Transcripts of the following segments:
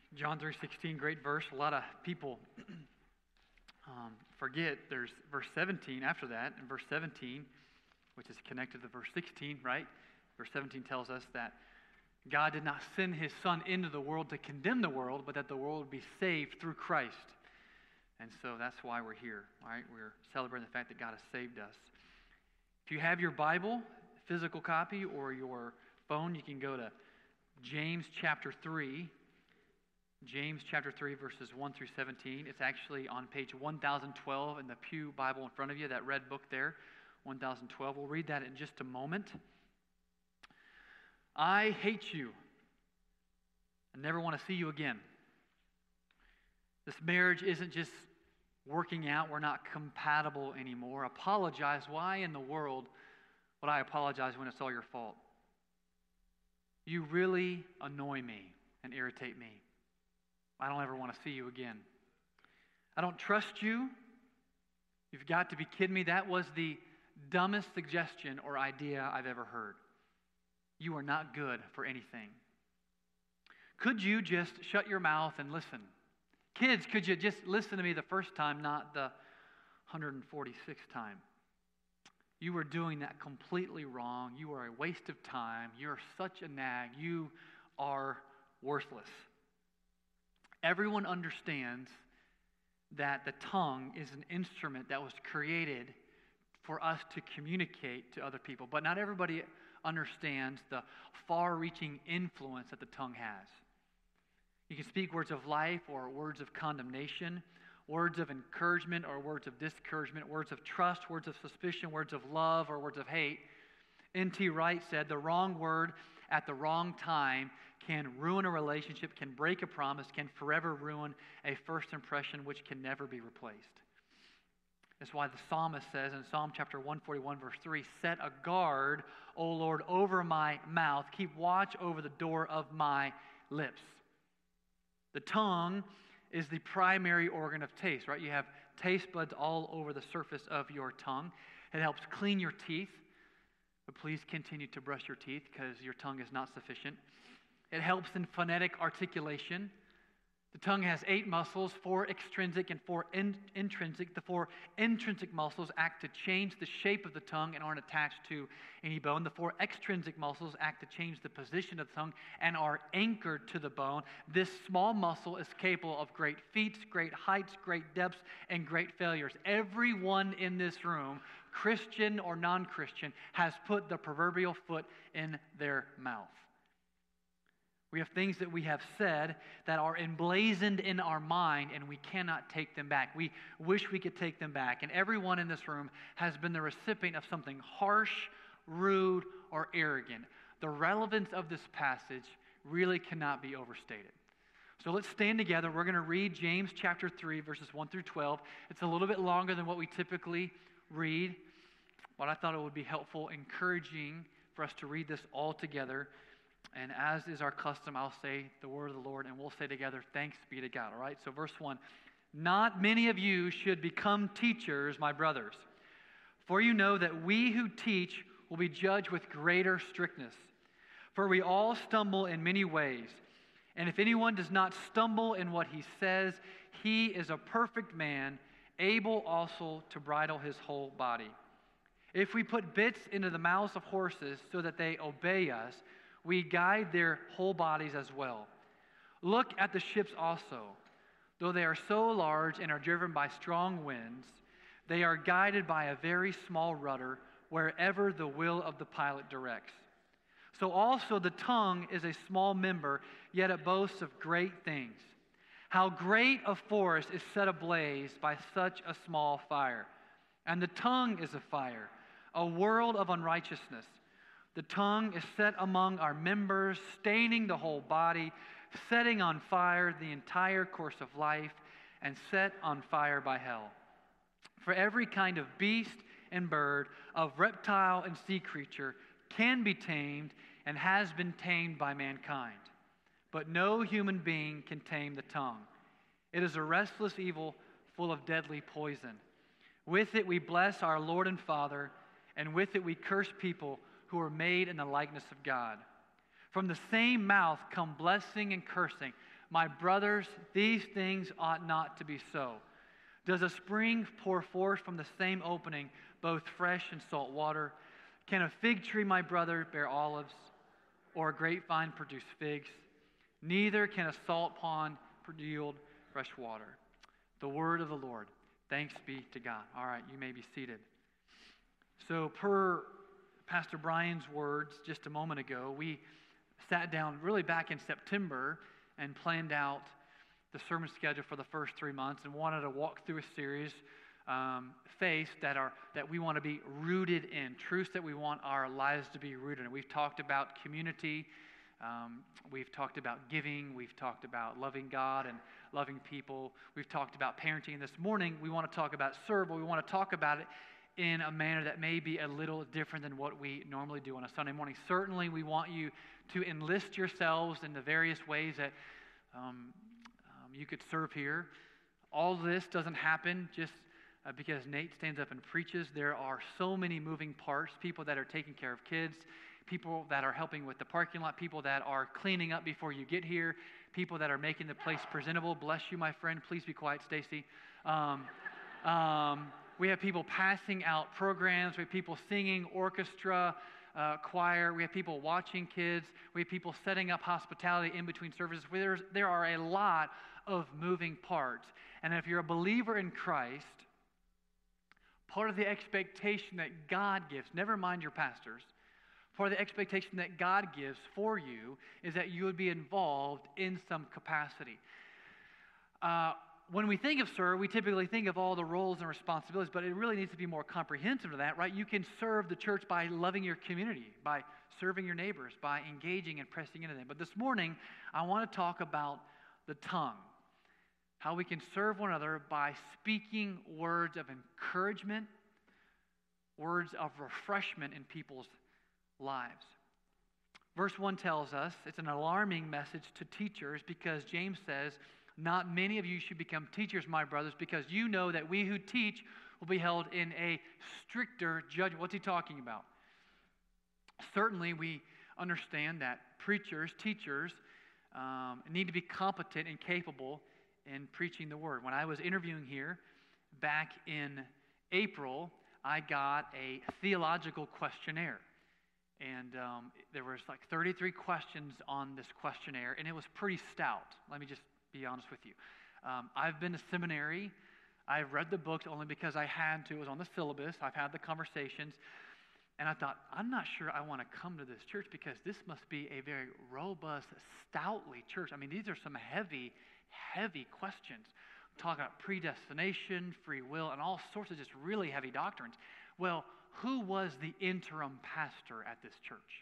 John 3:16, great verse. A lot of people forget there's verse 17 after that, and verse 17, which is connected to verse 16, right? Verse 17 tells us that God did not send his Son into the world to condemn the world, but that the world would be saved through Christ. And so that's why we're here, right? We're celebrating the fact that God has saved us. If you have your Bible, physical copy, or your phone, you can go to James chapter 3. James chapter 3, verses 1 through 17. It's actually on page 1012 in the Pew Bible in front of you, that red book there, 1012. We'll read that in just a moment. I hate you. I never want to see you again. This marriage isn't just working out. We're not compatible anymore. Apologize. Why in the world would I apologize when it's all your fault? You really annoy me and irritate me. I don't ever want to see you again. I don't trust you. You've got to be kidding me. That was the dumbest suggestion or idea I've ever heard. You are not good for anything. Could you just shut your mouth and listen? Kids, could you just listen to me the first time, not the 146th time? You are doing that completely wrong. You are a waste of time. You're such a nag. You are worthless. Everyone understands that the tongue is an instrument that was created for us to communicate to other people. But not everybody understands the far-reaching influence that the tongue has. You can speak words of life or words of condemnation, words of encouragement or words of discouragement, words of trust, words of suspicion, words of love, or words of hate. N.T. Wright said, the wrong word at the wrong time can ruin a relationship, can break a promise, can forever ruin a first impression which can never be replaced. That's why the psalmist says in Psalm chapter 141, verse 3, set a guard, O Lord, over my mouth. Keep watch over the door of my lips. The tongue is the primary organ of taste, right? You have taste buds all over the surface of your tongue. It helps clean your teeth. But please continue to brush your teeth because your tongue is not sufficient. It helps in phonetic articulation. The tongue has 8 muscles, 4 extrinsic and 4 intrinsic. The 4 intrinsic muscles act to change the shape of the tongue and aren't attached to any bone. The 4 extrinsic muscles act to change the position of the tongue and are anchored to the bone. This small muscle is capable of great feats, great heights, great depths, and great failures. Everyone in this room, Christian or non-Christian, has put the proverbial foot in their mouth. We have things that we have said that are emblazoned in our mind and we cannot take them back. We wish we could take them back. And everyone in this room has been the recipient of something harsh, rude, or arrogant. The relevance of this passage really cannot be overstated. So let's stand together. We're going to read James chapter 3, verses 1 through 12. It's a little bit longer than what we typically read, but I thought it would be helpful, encouraging for us to read this all together. And as is our custom, I'll say the word of the Lord, and we'll say together, thanks be to God. All right, so verse 1. Not many of you should become teachers, my brothers, for you know that we who teach will be judged with greater strictness. For we all stumble in many ways. And if anyone does not stumble in what he says, he is a perfect man, able also to bridle his whole body. If we put bits into the mouths of horses so that they obey us, we guide their whole bodies as well. Look at the ships also. Though they are so large and are driven by strong winds, they are guided by a very small rudder wherever the will of the pilot directs. So also the tongue is a small member, yet it boasts of great things. How great a forest is set ablaze by such a small fire. And the tongue is a fire, a world of unrighteousness. The tongue is set among our members, staining the whole body, setting on fire the entire course of life, and set on fire by hell. For every kind of beast and bird, of reptile and sea creature, can be tamed and has been tamed by mankind. But no human being can tame the tongue. It is a restless evil full of deadly poison. With it we bless our Lord and Father, and with it we curse people who are made in the likeness of God. From the same mouth come blessing and cursing. My brothers, these things ought not to be so. Does a spring pour forth from the same opening both fresh and salt water? Can a fig tree, my brother, bear olives, or a grapevine produce figs? Neither can a salt pond yield fresh water. The word of the Lord. Thanks be to God. All right, you may be seated. So per Pastor Brian's words just a moment ago, we sat down really back in September and planned out the sermon schedule for the first 3 months and wanted to walk through a series, faiths that we want to be rooted in, truths that we want our lives to be rooted in. We've talked about community, we've talked about giving, we've talked about loving God and loving people, we've talked about parenting. And this morning we want to talk about serve, but we want to talk about it in a manner that may be a little different than what we normally do on a Sunday morning. Certainly we want you to enlist yourselves in the various ways that you could serve here. All this doesn't happen just because Nate stands up and preaches. There are so many moving parts, people that are taking care of kids, people that are helping with the parking lot, people that are cleaning up before you get here, people that are making the place presentable. Bless you, my friend. Please be quiet, Stacy. We have people passing out programs. We have people singing, orchestra, choir. We have people watching kids. We have people setting up hospitality in between services. There are a lot of moving parts. And if you're a believer in Christ, part of the expectation that God gives, never mind your pastors, part of the expectation that God gives for you is that you would be involved in some capacity. When we think of serve, we typically think of all the roles and responsibilities, but it really needs to be more comprehensive to that, right? You can serve the church by loving your community, by serving your neighbors, by engaging and pressing into them. But this morning, I want to talk about the tongue, how we can serve one another by speaking words of encouragement, words of refreshment in people's lives. Verse 1 tells us it's an alarming message to teachers because James says, "Not many of you should become teachers, my brothers, because you know that we who teach will be held in a stricter judgment." What's he talking about? Certainly, we understand that preachers, teachers, need to be competent and capable in preaching the word. When I was interviewing here back in April, I got a theological questionnaire. And there was like 33 questions on this questionnaire, and it was pretty stout. Let me just be honest with you. I've been to seminary. I've read the books only because I had to. It was on the syllabus. I've had the conversations. And I thought, I'm not sure I want to come to this church because this must be a very robust, stoutly church. I mean, these are some heavy, heavy questions. I'm talking about predestination, free will, and all sorts of just really heavy doctrines. Well, who was the interim pastor at this church?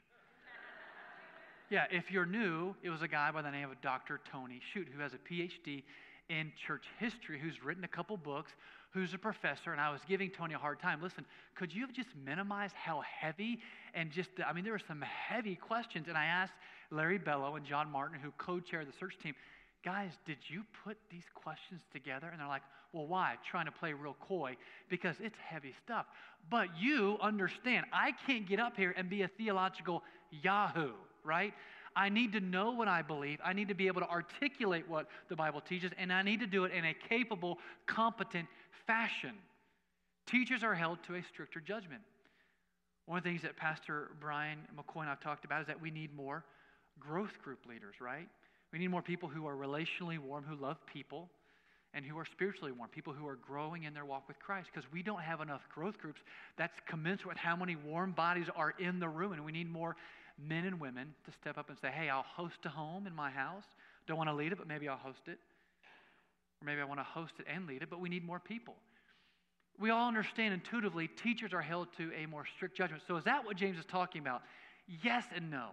Yeah, if you're new, it was a guy by the name of Dr. Tony Shute, who has a PhD in church history, who's written a couple books, who's a professor, and I was giving Tony a hard time. Listen, could you have just minimized how heavy and there were some heavy questions, and I asked Larry Bello and John Martin, who co-chaired the search team, guys, did you put these questions together? And they're like, well, why? Trying to play real coy, because it's heavy stuff. But you understand, I can't get up here and be a theological yahoo, right? I need to know what I believe. I need to be able to articulate what the Bible teaches, and I need to do it in a capable, competent fashion. Teachers are held to a stricter judgment. One of the things that Pastor Brian McCoy and I have talked about is that we need more growth group leaders, right? We need more people who are relationally warm, who love people, and who are spiritually warm, people who are growing in their walk with Christ, because we don't have enough growth groups that's commensurate with how many warm bodies are in the room, and we need more men and women to step up and say, hey, I'll host a home in my house. Don't want to lead it, but maybe I'll host it. Or maybe I want to host it and lead it, but we need more people. We all understand intuitively teachers are held to a more strict judgment. So is that what James is talking about? Yes and no.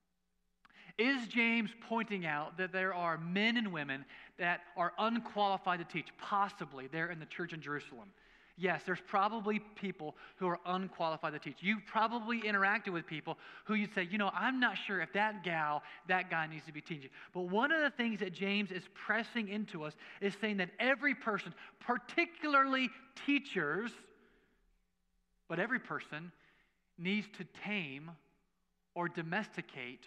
Is James pointing out that there are men and women that are unqualified to teach, possibly there in the church in Jerusalem? Yes, there's probably people who are unqualified to teach. You've probably interacted with people who you'd say, I'm not sure if that guy needs to be teaching. But one of the things that James is pressing into us is saying that every person, particularly teachers, but every person needs to tame or domesticate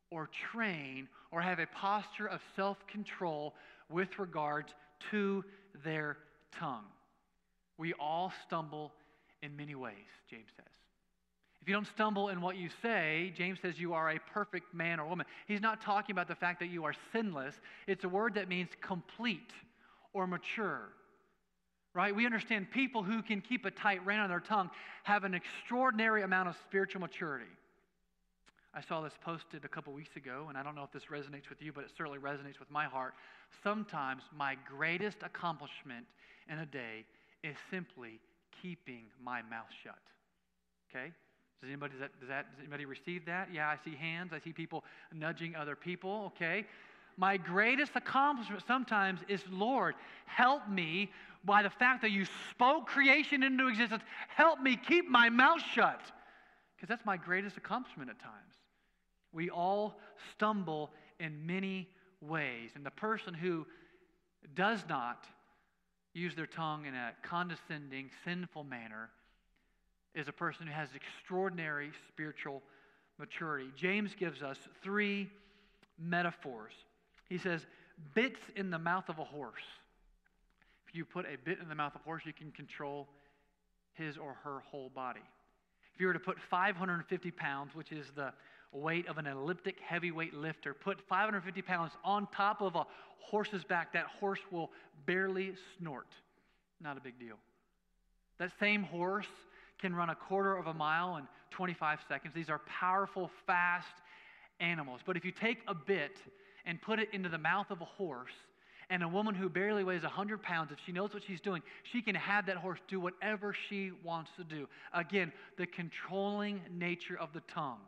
or train or have a posture of self-control with regards to their tongue. We all stumble in many ways, James says. If you don't stumble in what you say, James says you are a perfect man or woman. He's not talking about the fact that you are sinless. It's a word that means complete or mature. Right? We understand people who can keep a tight rein on their tongue have an extraordinary amount of spiritual maturity. I saw this posted a couple weeks ago, and I don't know if this resonates with you, but it certainly resonates with my heart. Sometimes my greatest accomplishment in a day is simply keeping my mouth shut. Okay? Does anybody receive that? Yeah, I see hands. I see people nudging other people. Okay? My greatest accomplishment sometimes is, Lord, help me by the fact that you spoke creation into existence. Help me keep my mouth shut. Because that's my greatest accomplishment at times. We all stumble in many ways. And the person who does not use their tongue in a condescending, sinful manner is a person who has extraordinary spiritual maturity. James gives us 3 metaphors. He says, bits in the mouth of a horse. If you put a bit in the mouth of a horse, you can control his or her whole body. If you were to put 550 pounds, which is the weight of an elliptic heavyweight lifter, put 550 pounds on top of a horse's back, that horse will barely snort. Not a big deal. That same horse can run a quarter of a mile in 25 seconds. These are powerful, fast animals. But if you take a bit and put it into the mouth of a horse, and a woman who barely weighs 100 pounds, if she knows what she's doing, she can have that horse do whatever she wants to do. Again, the controlling nature of the tongue.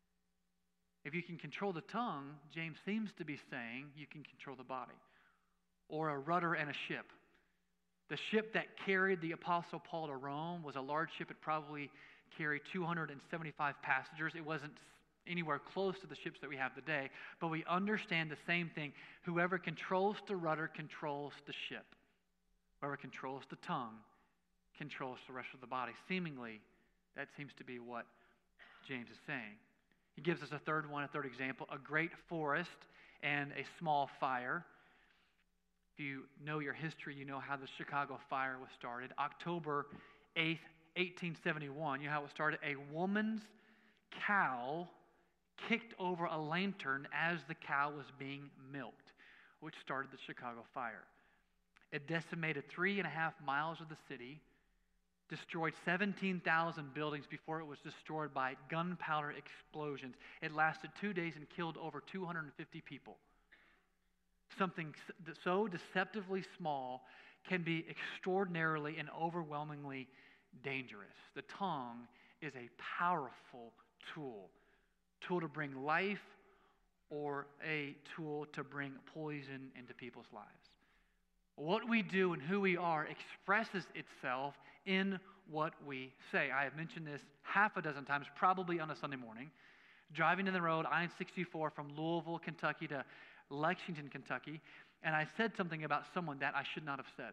If you can control the tongue, James seems to be saying you can control the body. Or a rudder and a ship. The ship that carried the Apostle Paul to Rome was a large ship. It probably carried 275 passengers. It wasn't anywhere close to the ships that we have today, but we understand the same thing. Whoever controls the rudder controls the ship. Whoever controls the tongue controls the rest of the body. Seemingly, that seems to be what James is saying. He gives us a third example, a great forest and a small fire. If you know your history, you know how the Chicago fire was started. October 8th, 1871, you know how it was started? A woman's cow kicked over a lantern as the cow was being milked, which started the Chicago fire. It decimated 3.5 miles of the city, destroyed 17,000 buildings before it was destroyed by gunpowder explosions. It lasted 2 days and killed over 250 people. Something so deceptively small can be extraordinarily and overwhelmingly dangerous. The tongue is a powerful tool to bring life or a tool to bring poison into people's lives. What we do and who we are expresses itself in what we say. I have mentioned this half a dozen times, probably on a Sunday morning, driving down the road, I-64 from Louisville, Kentucky to Lexington, Kentucky, and I said something about someone that I should not have said.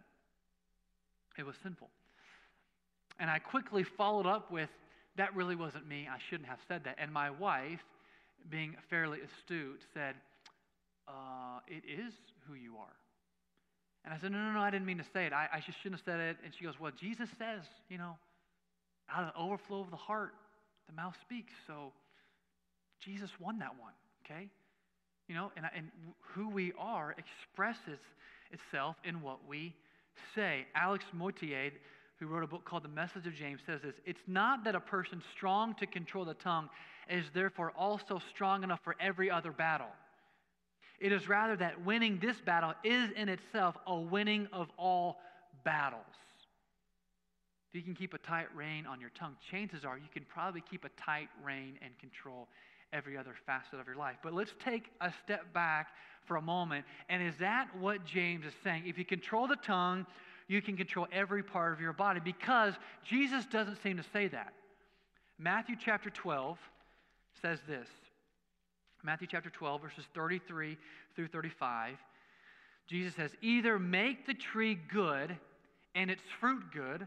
It was sinful. And I quickly followed up with, that really wasn't me, I shouldn't have said that. And my wife, being fairly astute, said, it is who you are. And I said, no, I didn't mean to say it. I just shouldn't have said it. And she goes, well, Jesus says, out of the overflow of the heart, the mouth speaks. So Jesus won that one, okay? And who we are expresses itself in what we say. Alex Mottier, who wrote a book called The Message of James, says this: it's not that a person strong to control the tongue is therefore also strong enough for every other battle. It is rather that winning this battle is in itself a winning of all battles. If you can keep a tight rein on your tongue, chances are you can probably keep a tight rein and control every other facet of your life. But let's take a step back for a moment. And is that what James is saying? If you control the tongue, you can control every part of your body, because Jesus doesn't seem to say that. Matthew chapter 12 says this. Matthew chapter 12, verses 33 through 35. Jesus says, either make the tree good and its fruit good,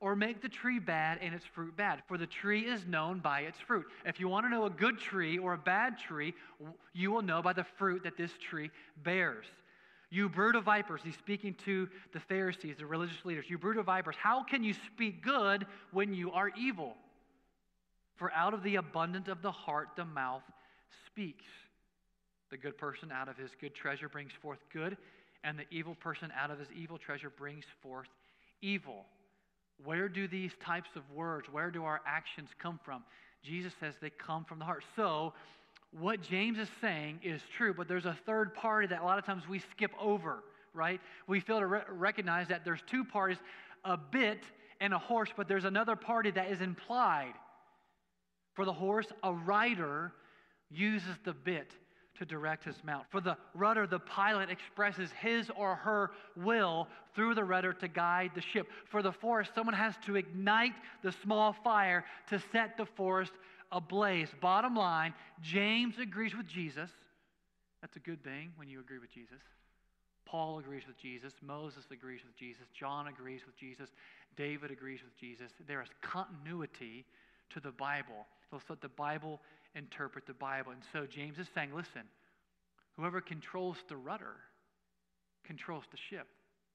or make the tree bad and its fruit bad, for the tree is known by its fruit. If you want to know a good tree or a bad tree, you will know by the fruit that this tree bears. You brood of vipers, he's speaking to the Pharisees, the religious leaders. You brood of vipers, how can you speak good when you are evil? For out of the abundance of the heart, the mouth speaks. The good person out of his good treasure brings forth good, and the evil person out of his evil treasure brings forth evil. Where do these types of words, where do our actions come from? Jesus says they come from the heart. So, what James is saying is true, but there's a third party that a lot of times we skip over, right? We fail to recognize that there's two parties, a bit and a horse, but there's another party that is implied. For the horse, a rider uses the bit to direct his mount. For the rudder, the pilot expresses his or her will through the rudder to guide the ship. For the forest, someone has to ignite the small fire to set the forest ablaze. Bottom line, James agrees with Jesus. That's a good thing when you agree with Jesus. Paul agrees with Jesus. Moses agrees with Jesus. John agrees with Jesus. David agrees with Jesus. There is continuity to the Bible. So let the Bible interpret the Bible. And so James is saying, listen, whoever controls the rudder controls the ship.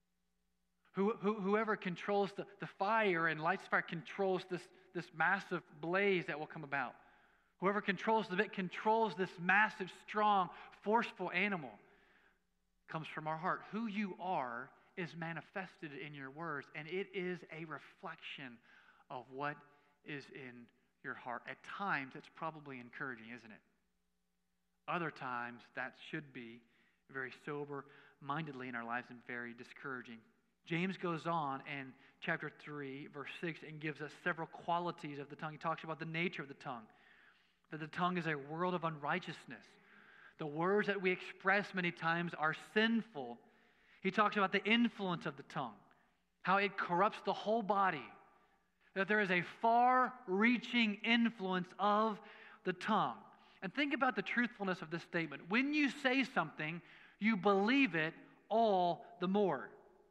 Whoever controls the fire and lights the fire controls this massive blaze that will come about. Whoever controls the bit controls this massive, strong, forceful animal. Comes from our heart. Who you are is manifested in your words, and it is a reflection of what is in your heart. At times, it's probably encouraging, isn't it? Other times, that should be very sober-mindedly in our lives and very discouraging. James goes on in chapter 3, verse 6, and gives us several qualities of the tongue. He talks about the nature of the tongue, that the tongue is a world of unrighteousness. The words that we express many times are sinful. He talks about the influence of the tongue, how it corrupts the whole body, that there is a far-reaching influence of the tongue. And think about the truthfulness of this statement. When you say something, you believe it all the more.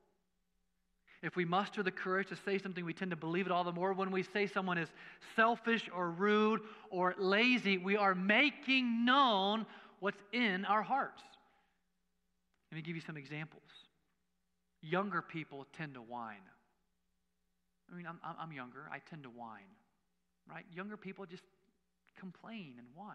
If we muster the courage to say something, we tend to believe it all the more. When we say someone is selfish or rude or lazy, we are making known what's in our hearts. Let me give you some examples. Younger people tend to whine. I mean, I'm younger. I tend to whine, right? Younger people just complain and whine.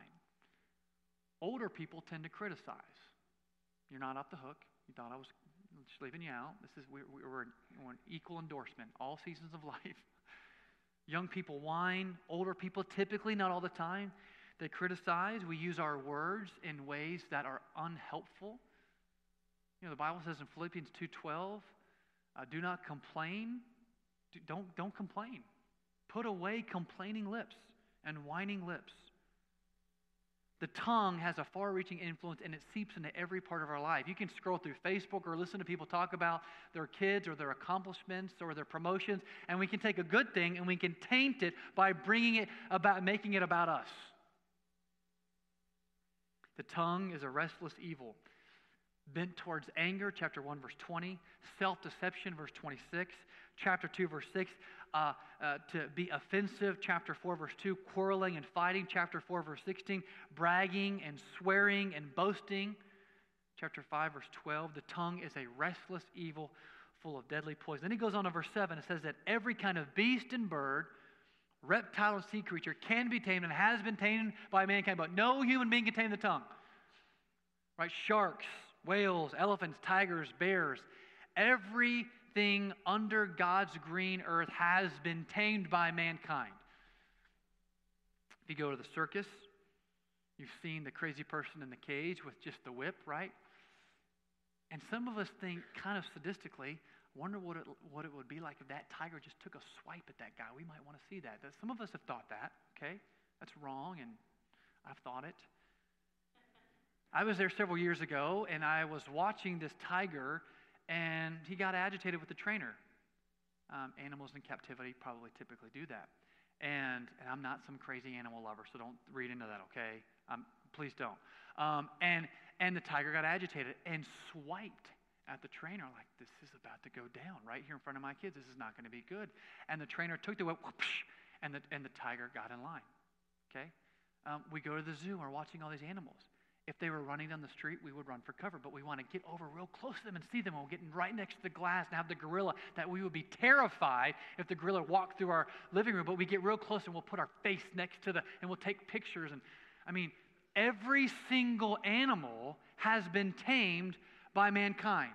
Older people tend to criticize. You're not off the hook. You thought I was just leaving you out. We're an equal endorsement, all seasons of life. Young people whine. Older people, typically, not all the time, they criticize. We use our words in ways that are unhelpful. You know, the Bible says in Philippians 2:12, do not complain. Don't complain. Put away complaining lips and whining lips. The tongue has a far-reaching influence, and it seeps into every part of our life. You can scroll through Facebook or listen to people talk about their kids or their accomplishments or their promotions, and we can take a good thing and we can taint it by making it about us. The tongue is a restless evil, bent towards anger, chapter 1, verse 20, self-deception, verse 26, chapter 2, verse 6, to be offensive, chapter 4, verse 2, quarreling and fighting, chapter 4, verse 16, bragging and swearing and boasting, chapter 5, verse 12. The tongue is a restless evil full of deadly poison. Then he goes on to verse 7. It says that every kind of beast and bird, reptile and sea creature can be tamed and has been tamed by mankind, but no human being can tame the tongue. Right? Sharks, whales, elephants, tigers, bears, everything under God's green earth has been tamed by mankind. If you go to the circus, you've seen the crazy person in the cage with just the whip, right? And some of us think kind of sadistically, wonder what it would be like if that tiger just took a swipe at that guy. We might want to see that. Some of us have thought that, okay? That's wrong, and I've thought it. I was there several years ago, and I was watching this tiger, and he got agitated with the trainer. Animals in captivity probably typically do that. And I'm not some crazy animal lover, so don't read into that, okay? Please don't. And the tiger got agitated and swiped at the trainer, like, this is about to go down right here in front of my kids. This is not going to be good. And the trainer took the whip, whoosh, and the tiger got in line. Okay? We go to the zoo and we're watching all these animals. If they were running down the street, we would run for cover, but we want to get over real close to them and see them. We're getting right next to the glass and have the gorilla that we would be terrified if the gorilla walked through our living room, but we get real close and we'll put our face next to and we'll take pictures. And I mean, every single animal has been tamed by mankind,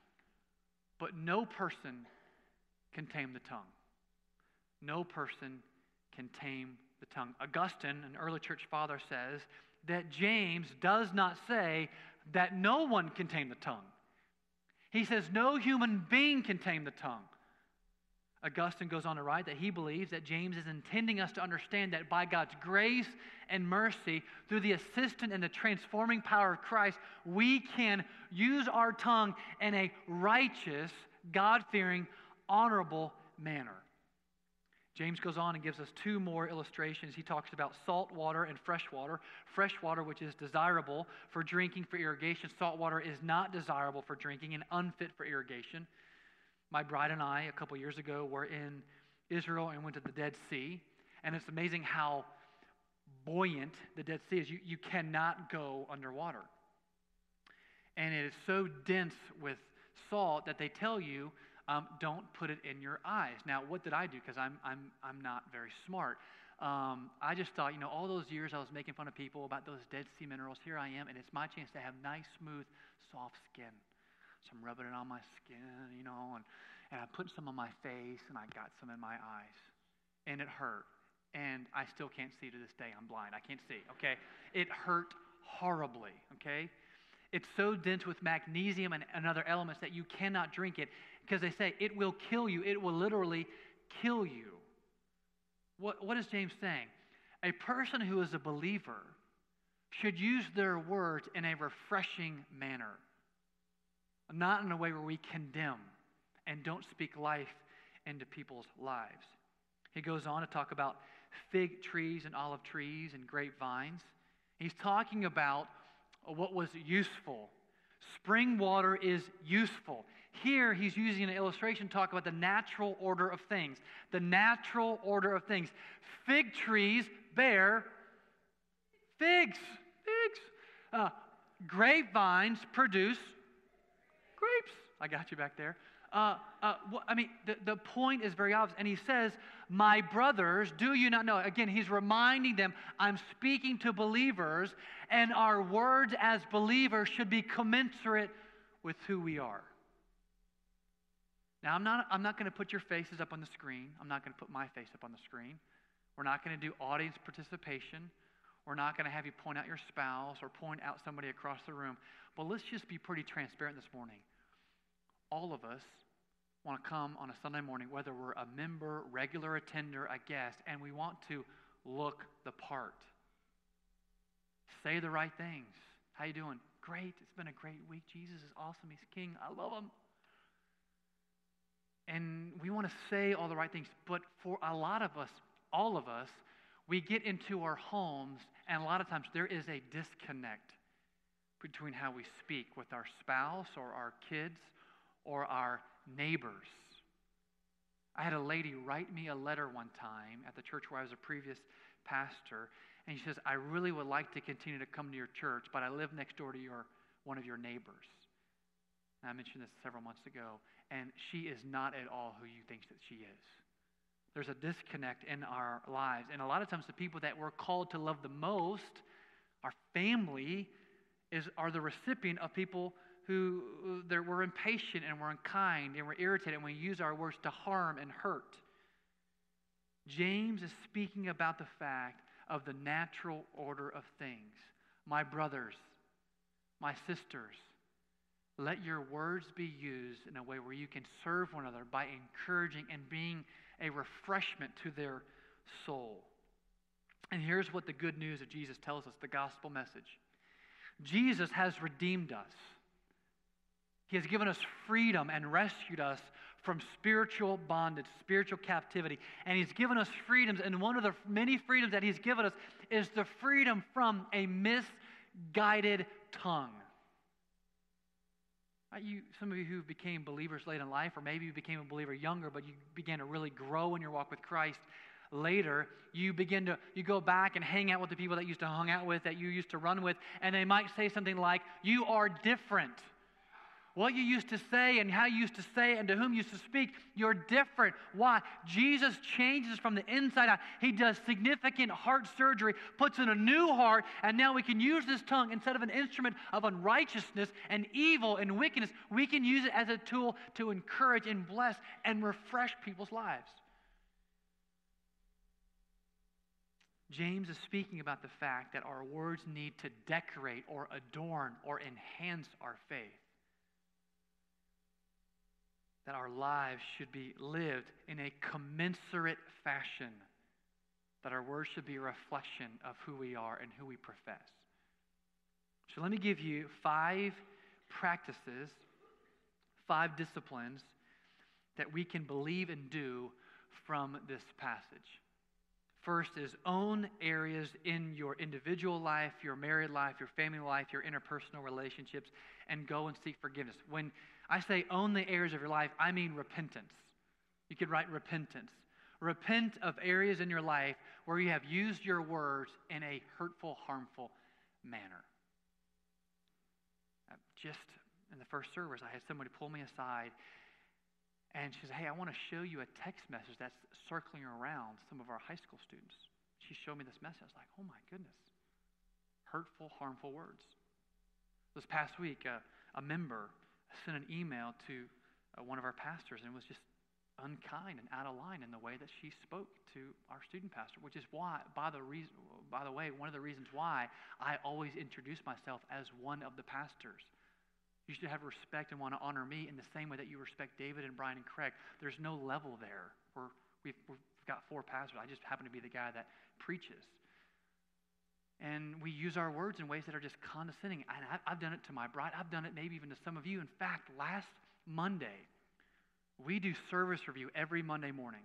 but no person can tame the tongue. No person can tame the tongue. Augustine, an early church father, says that James does not say that no one can tame the tongue. He says no human being can tame the tongue. Augustine goes on to write that he believes that James is intending us to understand that by God's grace and mercy, through the assistant and the transforming power of Christ, we can use our tongue in a righteous, God-fearing, honorable manner. James goes on and gives us two more illustrations. He talks about salt water and fresh water. Fresh water, which is desirable for drinking, for irrigation. Salt water is not desirable for drinking and unfit for irrigation. My bride and I, a couple years ago, were in Israel and went to the Dead Sea. And it's amazing how buoyant the Dead Sea is. You cannot go underwater. And it is so dense with salt that they tell you, don't put it in your eyes. Now, what did I do? Because I'm not very smart. I just thought, all those years I was making fun of people about those Dead Sea minerals. Here I am, and it's my chance to have nice, smooth, soft skin. So I'm rubbing it on my skin, and I'm putting some on my face, and I got some in my eyes. And it hurt. And I still can't see to this day. I'm blind. I can't see, okay? It hurt horribly, okay? It's so dense with magnesium and other elements that you cannot drink it, because they say it will kill you. It will literally kill you. What is James saying? A person who is a believer should use their words in a refreshing manner, not in a way where we condemn and don't speak life into people's lives. He goes on to talk about fig trees and olive trees and grapevines. He's talking about what was useful. Spring water is useful. Here, he's using an illustration to talk about the natural order of things. The natural order of things. Fig trees bear figs. Grapevines produce grapes. I got you back there. The point is very obvious. And he says, my brothers, do you not know? Again, he's reminding them, I'm speaking to believers, and our words as believers should be commensurate with who we are. Now, I'm not going to put your faces up on the screen. I'm not going to put my face up on the screen. We're not going to do audience participation. We're not going to have you point out your spouse or point out somebody across the room. But let's just be pretty transparent this morning. All of us want to come on a Sunday morning, whether we're a member, regular attender, a guest, and we want to look the part. Say the right things. How you doing? Great. It's been a great week. Jesus is awesome. He's King. I love him. And we want to say all the right things. But for a lot of us, all of us, we get into our homes, and a lot of times there is a disconnect between how we speak with our spouse or our kids or our neighbors. I had a lady write me a letter one time at the church where I was a previous pastor, and she says, I really would like to continue to come to your church, but I live next door to one of your neighbors. And I mentioned this several months ago, and she is not at all who you think that she is. There's a disconnect in our lives, and a lot of times the people that we're called to love the most, our family, are the recipient of people who we're impatient and we're unkind and we're irritated and we use our words to harm and hurt. James is speaking about the fact of the natural order of things. My brothers, my sisters, let your words be used in a way where you can serve one another by encouraging and being a refreshment to their soul. And here's what the good news of Jesus tells us, the gospel message. Jesus has redeemed us. He has given us freedom and rescued us from spiritual bondage, spiritual captivity. And he's given us freedoms, and one of the many freedoms that he's given us is the freedom from a misguided tongue. Right? Some of you who became believers late in life, or maybe you became a believer younger, but you began to really grow in your walk with Christ later, you go back and hang out with the people that you used to hang out with, that you used to run with, and they might say something like, "You are different." What you used to say and how you used to say it and to whom you used to speak, you're different. Why? Jesus changes from the inside out. He does significant heart surgery, puts in a new heart, and now we can use this tongue instead of an instrument of unrighteousness and evil and wickedness. We can use it as a tool to encourage and bless and refresh people's lives. James is speaking about the fact that our words need to decorate or adorn or enhance our faith. That our lives should be lived in a commensurate fashion. That our words should be a reflection of who we are and who we profess. So let me give you 5 practices, 5 disciplines that we can believe and do from this passage. First is own areas in your individual life, your married life, your family life, your interpersonal relationships, and go and seek forgiveness. When I say own the areas of your life, I mean repentance. You could write repentance. Repent of areas in your life where you have used your words in a hurtful, harmful manner. Just in the first service, I had somebody pull me aside, and she said, "Hey, I want to show you a text message that's circling around some of our high school students." She showed me this message. I was like, "Oh my goodness." Hurtful, harmful words. This past week, a member sent an email to one of our pastors and was just unkind and out of line in the way that she spoke to our student pastor, which is why, by the way, one of the reasons why I always introduce myself as one of the pastors. You should have respect and want to honor me in the same way that you respect David and Brian and Craig. There's no level there. We've got 4 pastors. I just happen to be the guy that preaches. And we use our words in ways that are just condescending. And I've done it to my bride. I've done it maybe even to some of you. In fact, last Monday, we do service review every Monday morning.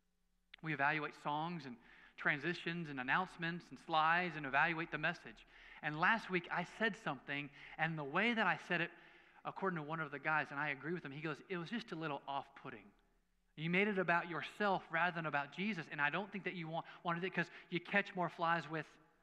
We evaluate songs and transitions and announcements and slides and evaluate the message. And last week, I said something, and the way that I said it, according to one of the guys, and I agree with him, he goes, "It was just a little off-putting. You made it about yourself rather than about Jesus, and I don't think that you wanted it because you catch more flies with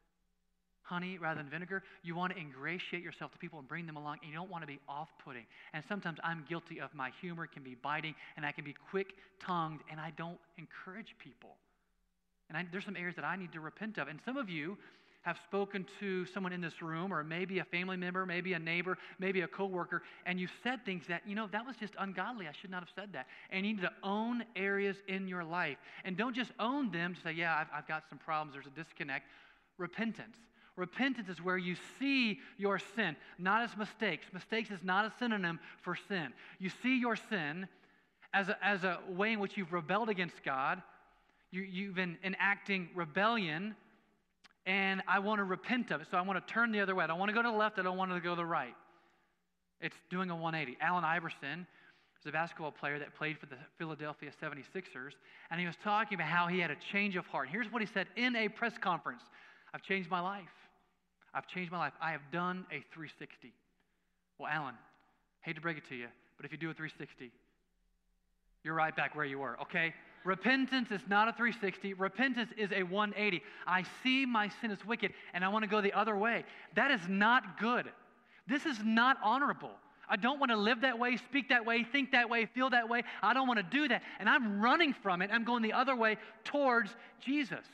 honey rather than vinegar. You want to ingratiate yourself to people and bring them along, and you don't want to be off-putting." And sometimes I'm guilty of my humor can be biting, and I can be quick-tongued, and I don't encourage people. And there's some areas that I need to repent of. And some of you have spoken to someone in this room, or maybe a family member, maybe a neighbor, maybe a coworker, and you've said things that, that was just ungodly. I should not have said that. And you need to own areas in your life. And don't just own them to say, "Yeah, I've got some problems, there's a disconnect." Repentance. Repentance is where you see your sin, not as mistakes. Mistakes is not a synonym for sin. You see your sin as a way in which you've rebelled against God. You've been enacting rebellion, and I want to repent of it. So I want to turn the other way. I don't want to go to the left. I don't want to go to the right. It's doing a 180. Allen Iverson is a basketball player that played for the Philadelphia 76ers, and he was talking about how he had a change of heart. Here's what he said in a press conference. "I've changed my life. I've changed my life. I have done a 360. Well, Alan, hate to break it to you, but if you do a 360, you're right back where you were, okay? Repentance is not a 360. Repentance is a 180. I see my sin is wicked, and I want to go the other way. That is not good. This is not honorable. I don't want to live that way, speak that way, think that way, feel that way. I don't want to do that. And I'm running from it. I'm going the other way towards Jesus.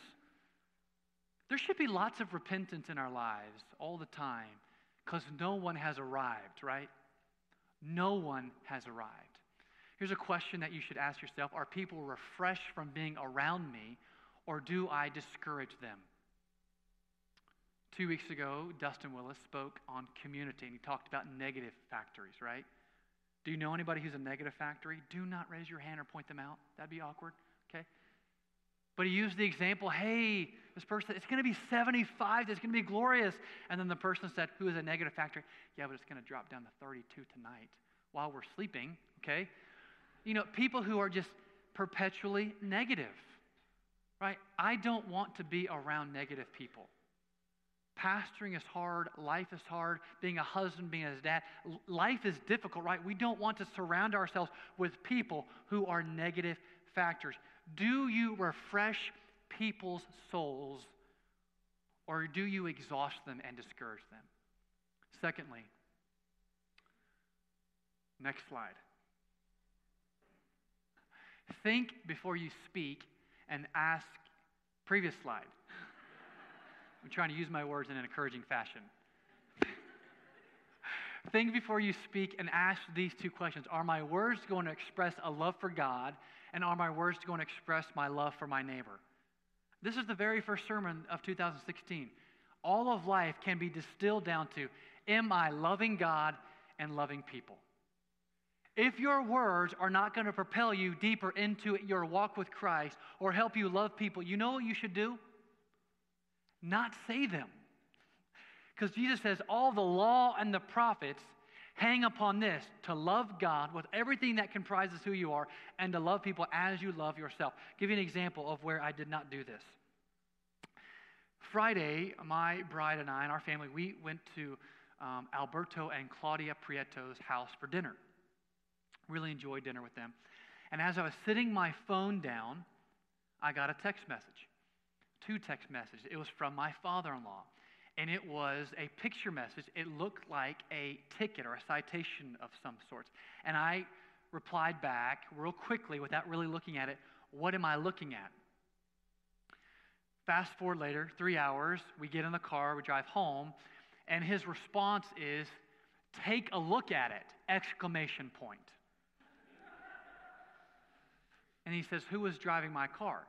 There should be lots of repentance in our lives all the time because no one has arrived, right? No one has arrived. Here's a question that you should ask yourself. Are people refreshed from being around me, or do I discourage them? 2 weeks ago, Dustin Willis spoke on community, and he talked about negative factories, right? Do you know anybody who's a negative factory? Do not raise your hand or point them out. That'd be awkward, okay? But he used the example, "Hey, this person, it's going to be 75, it's going to be glorious." And then the person said, "Who is a negative factory?" "Yeah, but it's going to drop down to 32 tonight while we're sleeping," okay? People who are just perpetually negative, right? I don't want to be around negative people. Pastoring is hard. Life is hard. Being a husband, being a dad. Life is difficult, right? We don't want to surround ourselves with people who are negative factors. Do you refresh people's souls, or do you exhaust them and discourage them? Secondly, next slide. Think before you speak and ask. Previous slide. I'm trying to use my words in an encouraging fashion. Think before you speak and ask these two questions. Are my words going to express a love for God, and are my words going to express my love for my neighbor? This is the very first sermon of 2016. All of life can be distilled down to, am I loving God and loving people? If your words are not going to propel you deeper into your walk with Christ or help you love people, you know what you should do? Not say them. Because Jesus says all the law and the prophets hang upon this, to love God with everything that comprises who you are and to love people as you love yourself. I'll give you an example of where I did not do this. Friday, my bride and I and our family, we went to Alberto and Claudia Prieto's house for dinner. Really enjoyed dinner with them. And as I was sitting my phone down, I got a text message. 2 text messages. It was from my father-in-law. And it was a picture message. It looked like a ticket or a citation of some sorts. And I replied back real quickly without really looking at it, what am I looking at? Fast forward later, 3 hours, we get in the car, we drive home, and his response is, take a look at it, exclamation point. And he says, who was driving my car?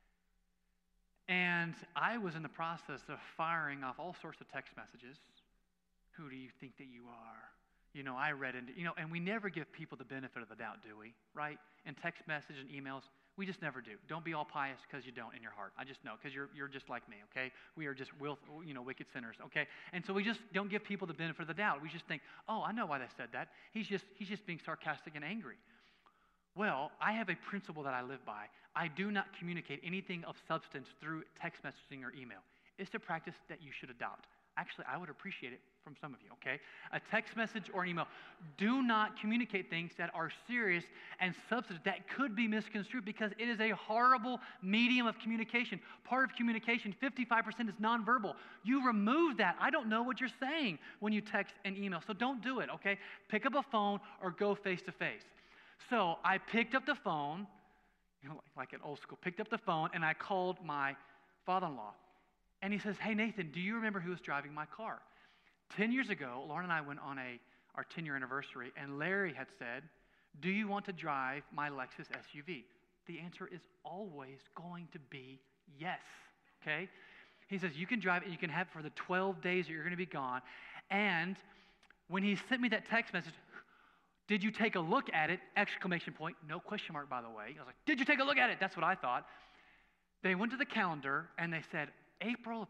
And I was in the process of firing off all sorts of text messages. Who do you think that you are? You know, I read into, and we never give people the benefit of the doubt, do we? Right? In text messages and emails, we just never do. Don't be all pious because you don't in your heart. I just know, because you're just like me, okay? We are just wicked sinners, okay? And so we just don't give people the benefit of the doubt. We just think, oh, I know why they said that. He's just being sarcastic and angry. Well, I have a principle that I live by. I do not communicate anything of substance through text messaging or email. It's a practice that you should adopt. Actually, I would appreciate it from some of you, okay? A text message or an email. Do not communicate things that are serious and substantive that could be misconstrued, because it is a horrible medium of communication. Part of communication, 55% is nonverbal. You remove that. I don't know what you're saying when you text and email, so don't do it, okay? Pick up a phone or go face to face. So I picked up the phone, like an old school, picked up the phone, and I called my father-in-law. And he says, hey, Nathan, do you remember who was driving my car? 10 years ago, Lauren and I went on our 10-year anniversary, and Larry had said, do you want to drive my Lexus SUV? The answer is always going to be yes, okay? He says, you can drive it, you can have it for the 12 days that you're going to be gone. And when he sent me that text message, did you take a look at it? Exclamation point. No question mark, by the way. I was like, did you take a look at it? That's what I thought. They went to the calendar, and they said, April of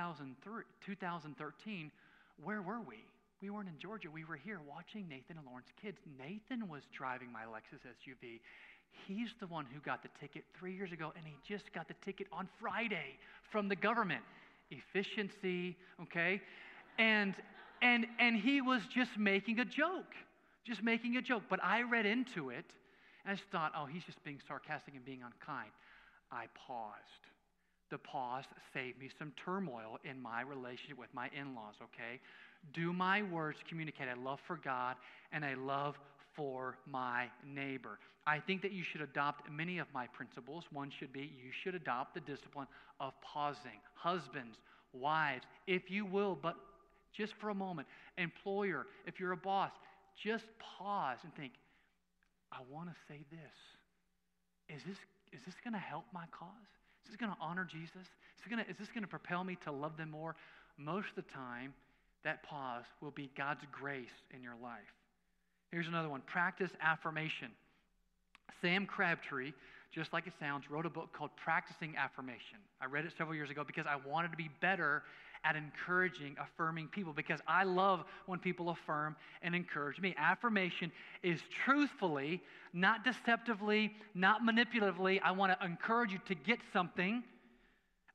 2013, where were we? We weren't in Georgia. We were here watching Nathan and Lauren's kids. Nathan was driving my Lexus SUV. He's the one who got the ticket 3 years ago, and he just got the ticket on Friday from the government. Efficiency, okay? And he was just making a joke. Just making a joke. But I read into it, and I just thought, oh, he's just being sarcastic and being unkind. I paused. The pause saved me some turmoil in my relationship with my in-laws, okay? Do my words communicate a love for God and a love for my neighbor? I think that you should adopt many of my principles. One should be, you should adopt the discipline of pausing. Husbands, wives, if you will, but just for a moment. Employer, if you're a boss, just pause and think, I want to say this. Is this going to help my cause? Is this going to honor Jesus? Is this going to propel me to love them more? Most of the time, that pause will be God's grace in your life. Here's another one. Practice affirmation. Sam Crabtree, just like it sounds, wrote a book called Practicing Affirmation. I read it several years ago because I wanted to be better at encouraging, affirming people, because I love when people affirm and encourage me. Affirmation is truthfully, not deceptively, not manipulatively. I want to encourage you to get something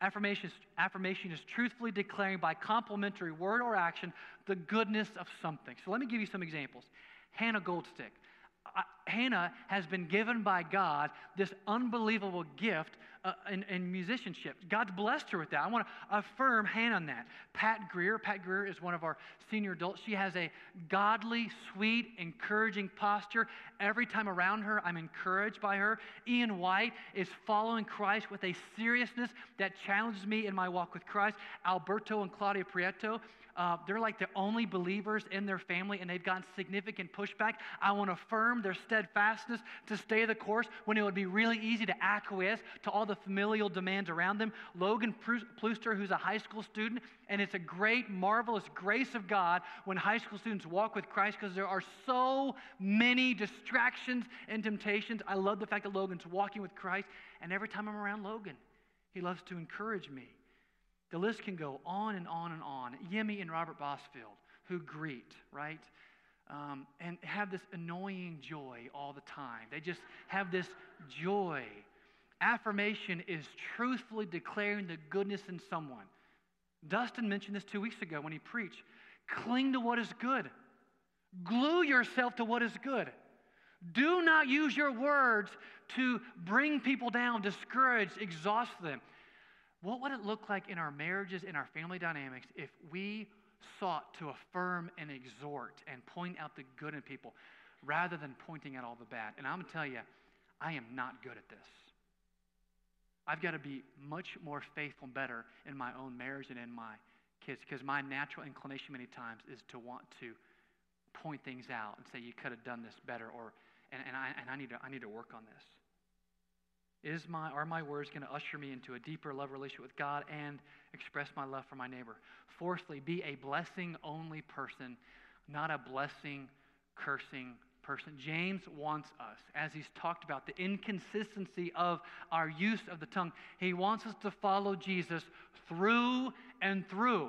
Affirmation is truthfully declaring by complimentary word or action the goodness of something. So let me give you some examples. Hannah Goldstick. Hannah has been given by God this unbelievable gift in musicianship. God's blessed her with that. I want to affirm Hannah on that. Pat Greer is one of our senior adults. She has a godly, sweet, encouraging posture. Every time around her, I'm encouraged by her. Ian White is following Christ with a seriousness that challenges me in my walk with Christ. Alberto and Claudia Prieto, they're like the only believers in their family, and they've gotten significant pushback. I want to affirm their steadfastness to stay the course when it would be really easy to acquiesce to all the familial demands around them. Logan Plooster, who's a high school student, and it's a great, marvelous grace of God when high school students walk with Christ because there are so many distractions and temptations. I love the fact that Logan's walking with Christ, and every time I'm around Logan, he loves to encourage me. The list can go on and on and on. Yemi and Robert Bosfield, who greet, right? And have this annoying joy all the time. They just have this joy. Affirmation is truthfully declaring the goodness in someone. Dustin mentioned this 2 weeks ago when he preached. Cling to what is good. Glue yourself to what is good. Do not use your words to bring people down, discourage, exhaust them. What would it look like in our marriages, in our family dynamics, if we sought to affirm and exhort and point out the good in people rather than pointing out all the bad? And I'm going to tell you, I am not good at this. I've got to be much more faithful and better in my own marriage and in my kids, because my natural inclination many times is to want to point things out and say, you could have done this better, and I need to work on this. Are my words going to usher me into a deeper love relationship with God and express my love for my neighbor? Fourthly, be a blessing-only person, not a blessing-cursing person. James wants us, as he's talked about the inconsistency of our use of the tongue, he wants us to follow Jesus through and through.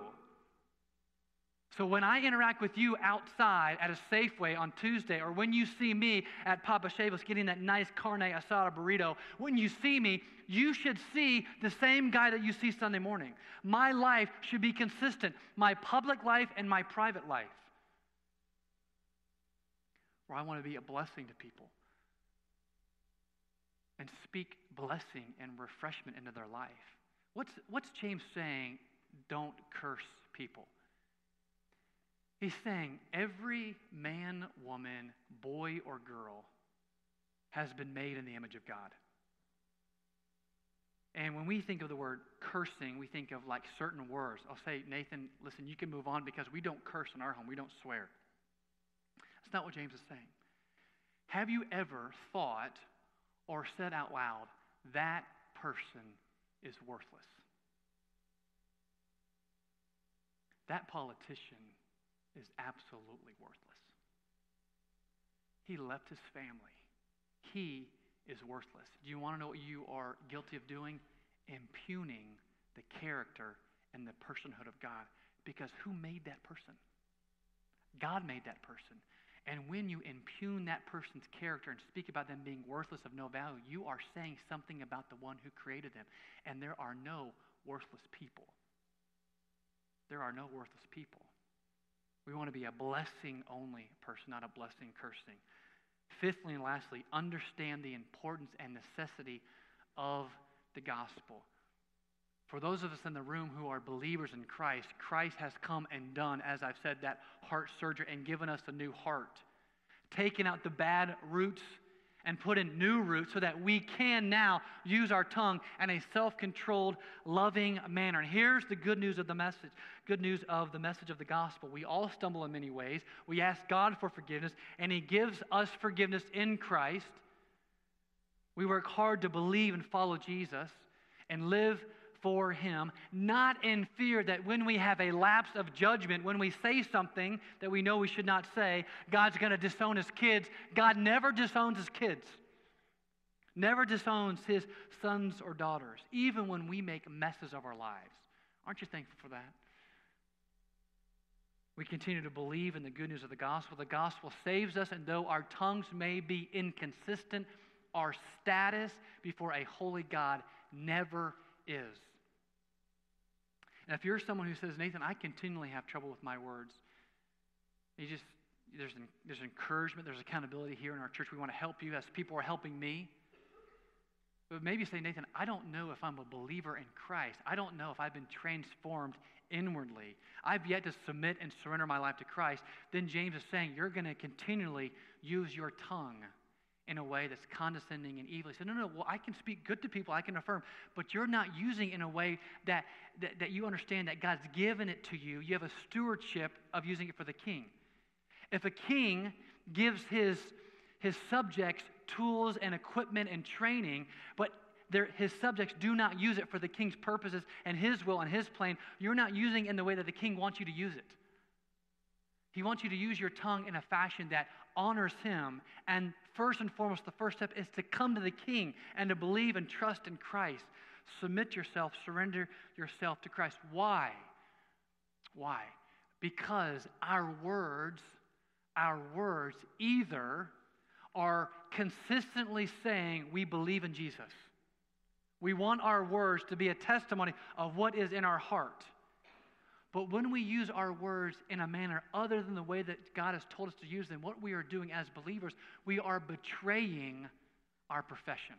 So when I interact with you outside at a Safeway on Tuesday, or when you see me at Papa Shavos getting that nice carne asada burrito, when you see me, you should see the same guy that you see Sunday morning. My life should be consistent, my public life and my private life, where I want to be a blessing to people and speak blessing and refreshment into their life. What's James saying? Don't curse people. He's saying every man, woman, boy, or girl has been made in the image of God. And when we think of the word cursing, we think of like certain words. I'll say, Nathan, listen, you can move on because we don't curse in our home. We don't swear. That's not what James is saying. Have you ever thought or said out loud, that person is worthless? That politician is absolutely worthless. He left his family. He is worthless. Do you want to know what you are guilty of doing? Impugning the character and the personhood of God. Because who made that person? God made that person. And when you impugn that person's character and speak about them being worthless, of no value, you are saying something about the one who created them. And there are no worthless people. There are no worthless people. We want to be a blessing-only person, not a blessing-cursing. Fifthly and lastly, understand the importance and necessity of the gospel. For those of us in the room who are believers in Christ, Christ has come and done, as I've said, that heart surgery and given us a new heart, taken out the bad roots and put in new roots so that we can now use our tongue in a self-controlled, loving manner. And here's the good news of the message. Good news of the message of the gospel. We all stumble in many ways. We ask God for forgiveness, and He gives us forgiveness in Christ. We work hard to believe and follow Jesus and live for Him, not in fear that when we have a lapse of judgment, when we say something that we know we should not say, God's going to disown His kids. God never disowns His kids. Never disowns His sons or daughters, even when we make messes of our lives. Aren't you thankful for that? We continue to believe in the good news of the gospel. The gospel saves us, and though our tongues may be inconsistent, our status before a holy God never is. And if you're someone who says, Nathan, I continually have trouble with my words, there's encouragement, there's accountability here in our church. We want to help you as people are helping me. But maybe you say, Nathan, I don't know if I'm a believer in Christ. I don't know if I've been transformed inwardly. I've yet to submit and surrender my life to Christ. Then James is saying, you're going to continually use your tongue in a way that's condescending and evil. He said, no, well, I can speak good to people, I can affirm, but you're not using it in a way that you understand that God's given it to you. You have a stewardship of using it for the king. If a king gives his subjects tools and equipment and training, but his subjects do not use it for the king's purposes and his will and his plan, you're not using it in the way that the king wants you to use it. He wants you to use your tongue in a fashion that honors him. And first and foremost, the first step is to come to the king and to believe and trust in Christ. Submit yourself, surrender yourself to Christ. Why? Why? Because our words either are consistently saying we believe in Jesus. We want our words to be a testimony of what is in our heart. But when we use our words in a manner other than the way that God has told us to use them, what we are doing as believers, we are betraying our profession.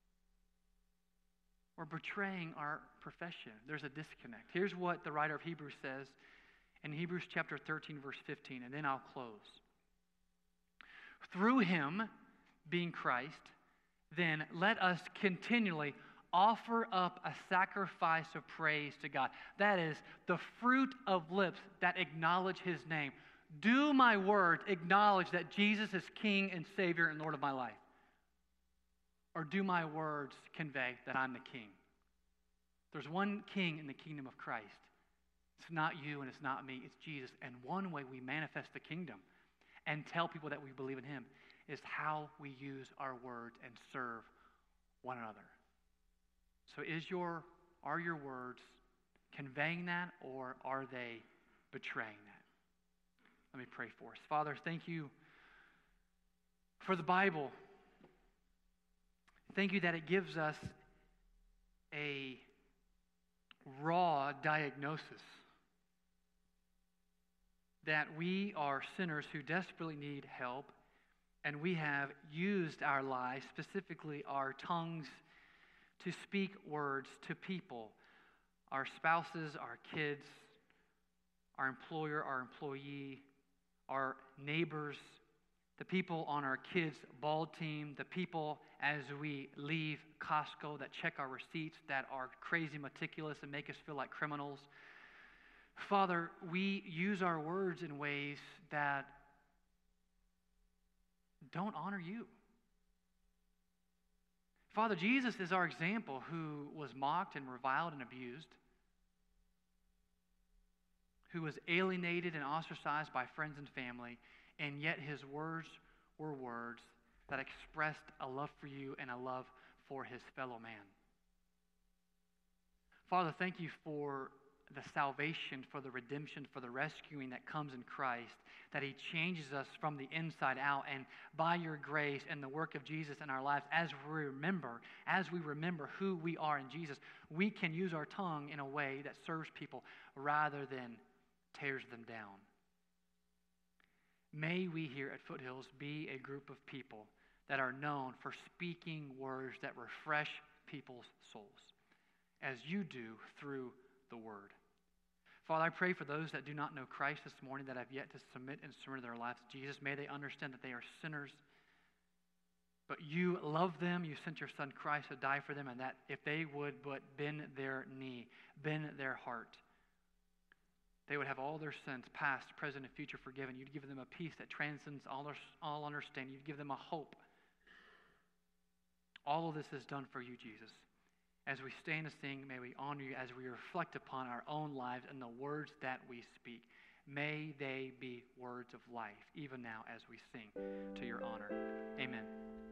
We're betraying our profession. There's a disconnect. Here's what the writer of Hebrews says in Hebrews chapter 13, verse 15, and then I'll close. Through him, being Christ, then let us continually offer up a sacrifice of praise to God. That is the fruit of lips that acknowledge his name. Do my words acknowledge that Jesus is King and Savior and Lord of my life? Or do my words convey that I'm the king? There's one king in the kingdom of Christ. It's not you and it's not me, it's Jesus. And one way we manifest the kingdom and tell people that we believe in him is how we use our words and serve one another. So are your words conveying that, or are they betraying that? Let me pray for us. Father, thank you for the Bible. Thank you that it gives us a raw diagnosis that we are sinners who desperately need help, and we have used our lives, specifically our tongues, to speak words to people, our spouses, our kids, our employer, our employee, our neighbors, the people on our kids' ball team, the people as we leave Costco that check our receipts, that are crazy meticulous and make us feel like criminals. Father, we use our words in ways that don't honor you. Father, Jesus is our example, who was mocked and reviled and abused, who was alienated and ostracized by friends and family, and yet his words were words that expressed a love for you and a love for his fellow man. Father, thank you for the salvation, for the redemption, for the rescuing that comes in Christ, that he changes us from the inside out, and by your grace and the work of Jesus in our lives, as we remember who we are in Jesus, we can use our tongue in a way that serves people rather than tears them down. May we here at Foothills be a group of people that are known for speaking words that refresh people's souls, as you do through the Word. Father, I pray for those that do not know Christ this morning, that have yet to submit and surrender their lives to Jesus. May they understand that they are sinners, but you love them. You sent your Son Christ to die for them, and that if they would but bend their knee, bend their heart, they would have all their sins, past, present, and future, forgiven. You'd give them a peace that transcends all understanding. You'd give them a hope. All of this is done for you, Jesus. As we stand and sing, may we honor you as we reflect upon our own lives and the words that we speak. May they be words of life, even now as we sing to your honor. Amen.